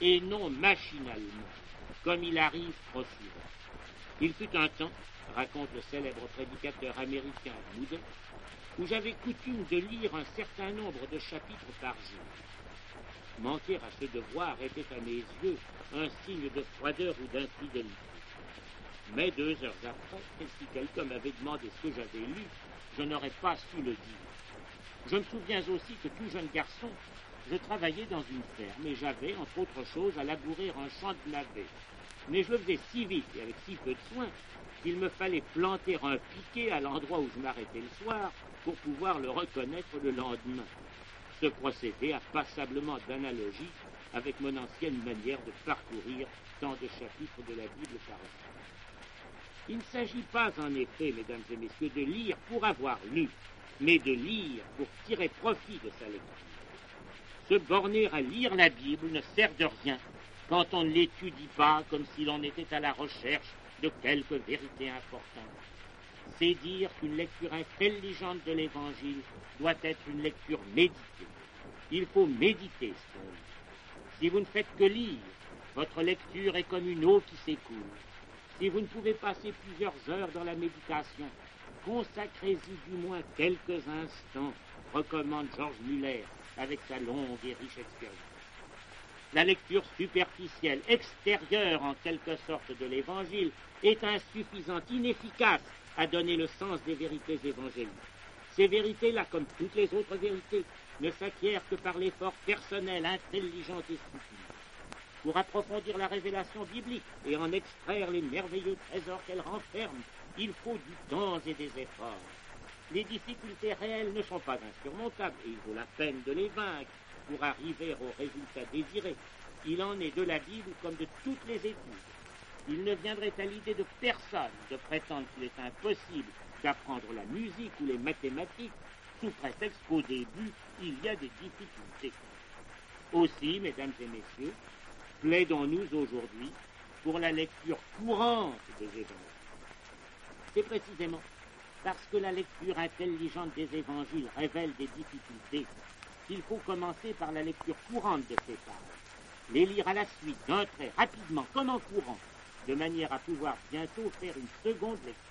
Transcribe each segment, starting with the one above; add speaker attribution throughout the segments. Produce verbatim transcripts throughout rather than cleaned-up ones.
Speaker 1: et non machinalement, comme il arrive trop souvent. Il fut un temps, raconte le célèbre prédicateur américain Moody, où j'avais coutume de lire un certain nombre de chapitres par jour. Manquer à ce devoir était à mes yeux un signe de froideur ou d'infidélité. Mais deux heures après, si quelqu'un m'avait demandé ce que j'avais lu, je n'aurais pas su le dire. Je me souviens aussi que tout jeune garçon, je travaillais dans une ferme et j'avais, entre autres choses, à labourer un champ de navets. Mais je le faisais si vite et avec si peu de soin qu'il me fallait planter un piquet à l'endroit où je m'arrêtais le soir pour pouvoir le reconnaître le lendemain. Ce procédé a passablement d'analogie avec mon ancienne manière de parcourir tant de chapitres de la Bible par an. Il ne s'agit pas en effet, mesdames et messieurs, de lire pour avoir lu, mais de lire pour tirer profit de sa lecture. Se borner à lire la Bible ne sert de rien quand on ne l'étudie pas comme si l'on était à la recherche de quelque vérité importante. C'est dire qu'une lecture intelligente de l'Évangile doit être une lecture méditée. Il faut méditer ce qu'on lit. Si vous ne faites que lire, votre lecture est comme une eau qui s'écoule. Si vous ne pouvez passer plusieurs heures dans la méditation, consacrez-y du moins quelques instants, recommande Georges Muller avec sa longue et riche expérience. La lecture superficielle, extérieure en quelque sorte de l'Évangile, est insuffisante, inefficace à donner le sens des vérités évangéliques. Ces vérités-là, comme toutes les autres vérités, ne s'acquièrent que par l'effort personnel, intelligent et scrupuleux. Pour approfondir la révélation biblique et en extraire les merveilleux trésors qu'elle renferme, il faut du temps et des efforts. Les difficultés réelles ne sont pas insurmontables et il vaut la peine de les vaincre pour arriver au résultat désiré. Il en est de la Bible comme de toutes les études. Il ne viendrait à l'idée de personne de prétendre qu'il est impossible d'apprendre la musique ou les mathématiques sous prétexte qu'au début, il y a des difficultés. Aussi, mesdames et messieurs, plaidons-nous aujourd'hui pour la lecture courante des évangiles. C'est précisément parce que la lecture intelligente des évangiles révèle des difficultés qu'il faut commencer par la lecture courante de ces pages, les lire à la suite d'un trait, rapidement, comme en courant, de manière à pouvoir bientôt faire une seconde lecture.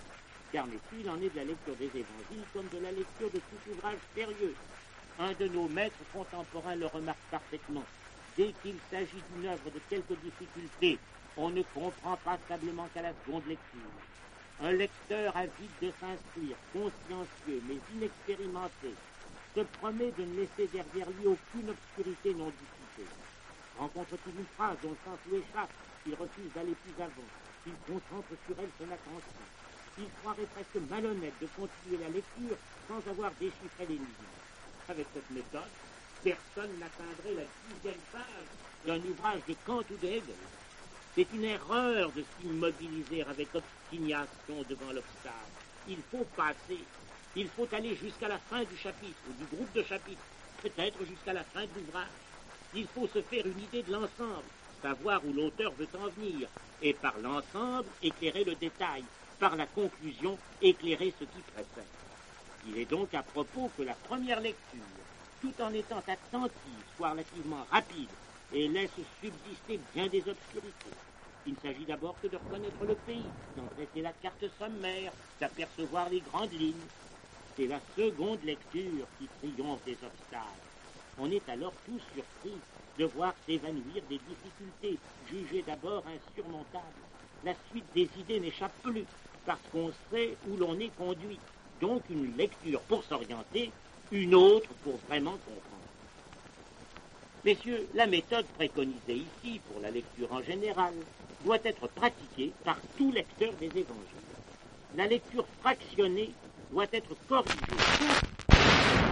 Speaker 1: Car messieurs, il en est de la lecture des évangiles comme de la lecture de tout ouvrage sérieux. Un de nos maîtres contemporains le remarque parfaitement. Dès qu'il s'agit d'une œuvre de quelque difficulté, on ne comprend passablement qu'à la seconde lecture. Un lecteur avide de s'instruire, consciencieux mais inexpérimenté, se promet de ne laisser derrière lui aucune obscurité non discutée. Rencontre-t-il une phrase dont le sens lui échappe, il refuse d'aller plus avant, il concentre sur elle son attention. Il croirait presque malhonnête de continuer la lecture sans avoir déchiffré l'énigme. Avec cette méthode, personne n'atteindrait la dixième page d'un ouvrage de Kant ou de Hegel. C'est une erreur de s'immobiliser avec obstination devant l'obstacle. Il faut passer, il faut aller jusqu'à la fin du chapitre ou du groupe de chapitres, peut-être jusqu'à la fin de l'ouvrage. Il faut se faire une idée de l'ensemble, savoir où l'auteur veut en venir, et par l'ensemble éclairer le détail, par la conclusion éclairer ce qui précède. Il est donc à propos que la première lecture, tout en étant attentive, soit relativement rapide et laisse subsister bien des obscurités. Il ne s'agit d'abord que de reconnaître le pays, d'en dresser la carte sommaire, d'apercevoir les grandes lignes. C'est la seconde lecture qui triomphe des obstacles. On est alors tout surpris de voir s'évanouir des difficultés, jugées d'abord insurmontables. La suite des idées n'échappe plus, parce qu'on sait où l'on est conduit. Donc une lecture pour s'orienter, une autre pour vraiment comprendre. Messieurs, la méthode préconisée ici, pour la lecture en général, doit être pratiquée par tout lecteur des évangiles. La lecture fractionnée doit être corrigée